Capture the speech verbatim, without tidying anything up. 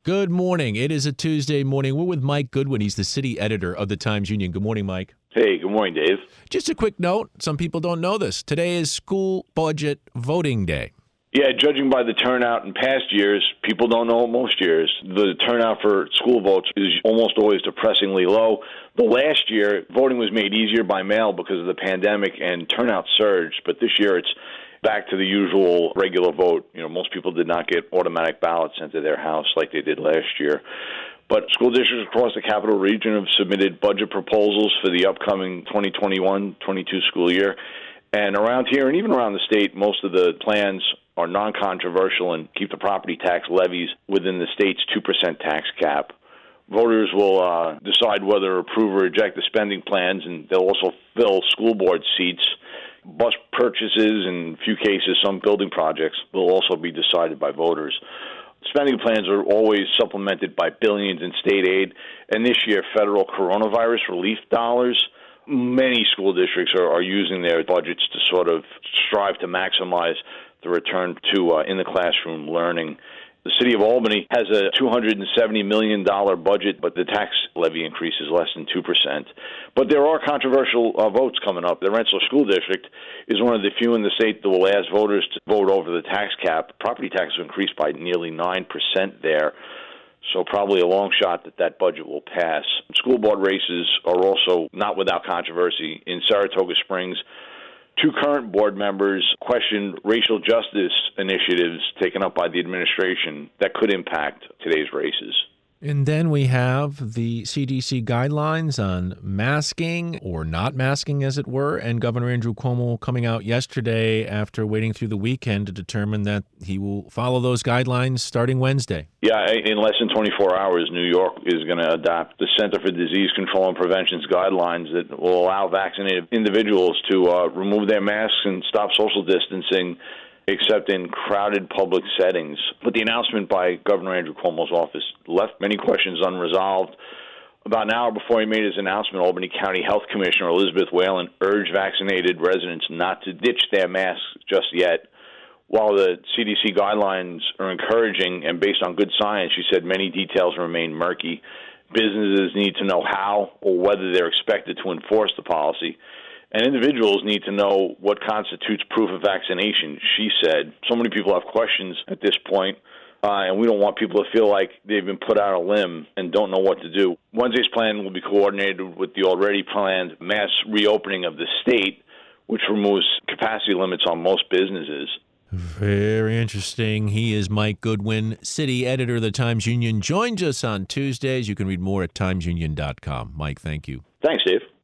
Good morning. It is a Tuesday morning. We're with Mike Goodwin. He's the city editor of the Times-Union. Good morning, Mike. Hey, good morning, Dave. Just a quick note. Some people don't know this. Today is school budget voting day. Yeah, judging by the turnout in past years, people don't know it most years. The turnout for school votes is almost always depressingly low. The last year, voting was made easier by mail because of the pandemic, and turnout surged. But this year, it's back to the usual regular vote. You know, most people did not get automatic ballots sent to their house like they did last year. But school districts across the Capital Region have submitted budget proposals for the upcoming twenty twenty-one twenty-two school year. And around here, and even around the state, most of the plans are non-controversial and keep the property tax levies within the state's two percent tax cap. Voters will uh, decide whether to approve or reject the spending plans, and they'll also fill school board seats. Bus purchases, and in a few cases, some building projects will also be decided by voters. Spending plans are always supplemented by billions in state aid, and this year, federal coronavirus relief dollars. Many school districts are, are using their budgets to sort of strive to maximize the return to uh, in-the-classroom learning. The city of Albany has a two hundred seventy million dollars budget, but the tax levy increase is less than two percent. But there are controversial uh, votes coming up. The Rensselaer School District is one of the few in the state that will ask voters to vote over the tax cap. Property taxes have increased by nearly nine percent there, so probably a long shot that that budget will pass. School board races are also not without controversy. In Saratoga Springs, two current board members questioned racial justice initiatives taken up by the administration that could impact today's races. And then we have the C D C guidelines on masking or not masking, as it were, and Governor Andrew Cuomo coming out yesterday after waiting through the weekend to determine that he will follow those guidelines starting Wednesday. Yeah, in less than twenty-four hours, New York is going to adopt the Center for Disease Control and Prevention's guidelines that will allow vaccinated individuals to uh, remove their masks and stop social distancing, except in crowded public settings. But the announcement by Governor Andrew Cuomo's office left many questions unresolved. About an hour before he made his announcement, Albany County Health Commissioner Elizabeth Whalen urged vaccinated residents not to ditch their masks just yet. While the C D C guidelines are encouraging and based on good science, she said many details remain murky. Businesses need to know how or whether they're expected to enforce the policy. And individuals need to know what constitutes proof of vaccination, she said. So many people have questions at this point, uh, and we don't want people to feel like they've been put out a limb and don't know what to do. Wednesday's plan will be coordinated with the already planned mass reopening of the state, which removes capacity limits on most businesses. Very interesting. He is Mike Goodwin, city editor of the Times-Union. Joins us on Tuesdays. You can read more at times union dot com. Mike, thank you. Thanks, Dave.